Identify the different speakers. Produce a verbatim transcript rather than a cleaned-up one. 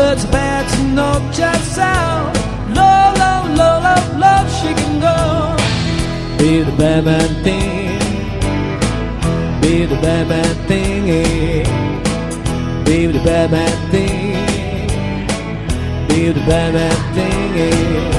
Speaker 1: But it's bad to know just how low, low, low, low, low she can go. Be the bad man thing, be the bad man thing, yeah. Be the bad man thing, be the bad man thing, yeah.